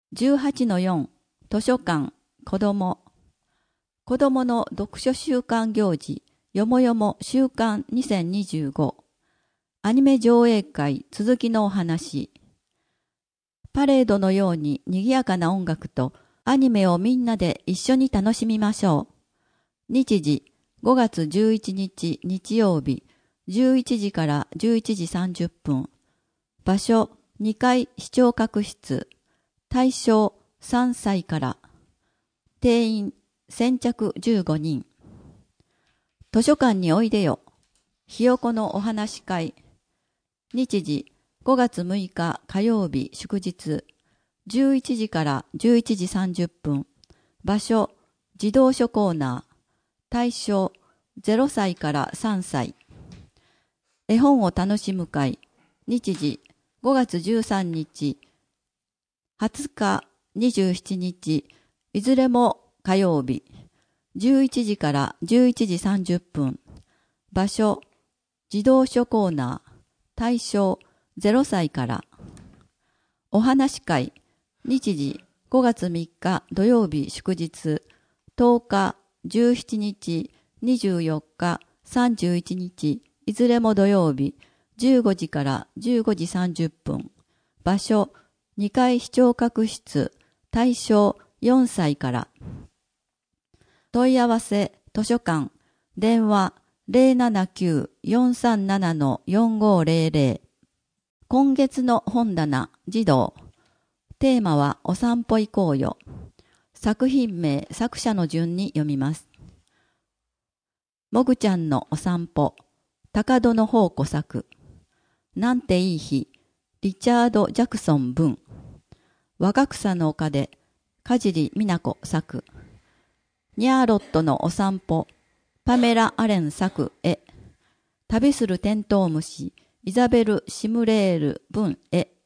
18-4 図書館子供の読書週間行事よもよも週間2025アニメ上映会続きのお話パレードのように賑やかな音楽とアニメをみんなで一緒に楽しみましょう。日時5月11日日曜日11時から11時30分場所2階視聴覚室対象3歳から定員先着15人図書館においでよひよこのお話会日時5月6日火曜日祝日11時から11時30分場所児童書コーナー対象0歳から3歳絵本を楽しむ会日時5月13日20日27日いずれも火曜日11時から11時30分場所児童書コーナー対象0歳からお話会日時5月3日土曜日祝日10日17日24日31日いずれも土曜日15時から15時30分場所2階視聴覚室対象4歳から問い合わせ図書館電話 079-437-4500 今月の本棚児童テーマはお散歩行こうよ作品名作者の順に読みますもぐちゃんのお散歩高戸の宝庫作なんていい日リチャード・ジャクソン文若草の丘で梶里美奈子作ニャーロットのお散歩パメラ・アレン作絵旅するテントウムシイザベル・シムレール文絵